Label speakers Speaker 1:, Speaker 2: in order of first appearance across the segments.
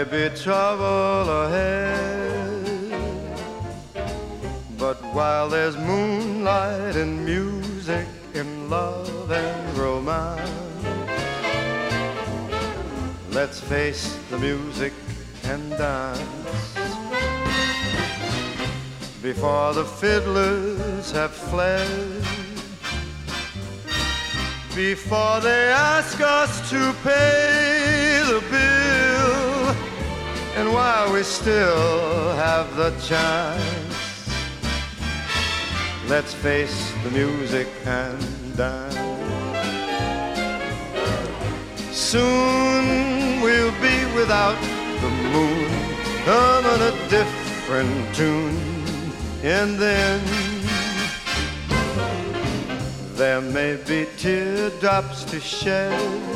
Speaker 1: may be trouble ahead, but while there's moonlight and music and love and romance, let's face the music and dance. Before the fiddlers have fled, before they ask us to pay the bill, and while we still have the chance, let's face the music and dance. Soon we'll be without the moon, humming a different tune, and then there may be teardrops to shed.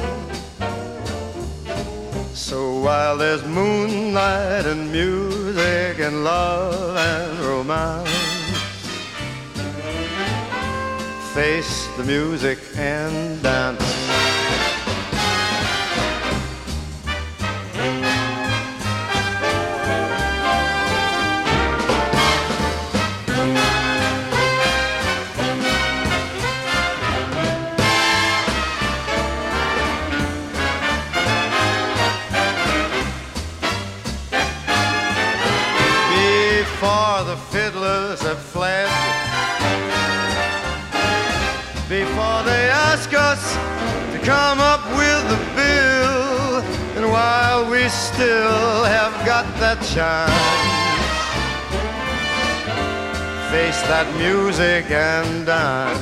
Speaker 1: So while there's moonlight and music and love and romance, face the music and dance. Before the fiddlers have fled, before they ask us to come up with the bill, and while we still have got that chance, face that music and dance.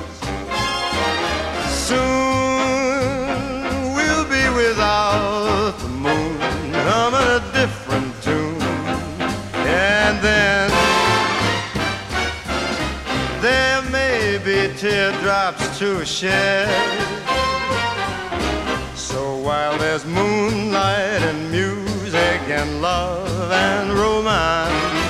Speaker 1: Soon we'll be without the moon, humming a different tune, and then there may be teardrops to shed. So while there's moonlight and music and love and romance,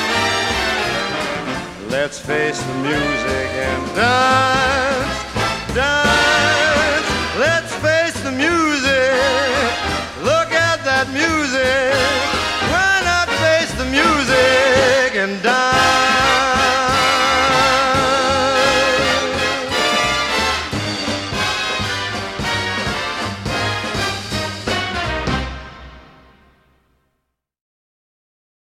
Speaker 1: let's face the music and dance, dance. Let's face the music, look at that music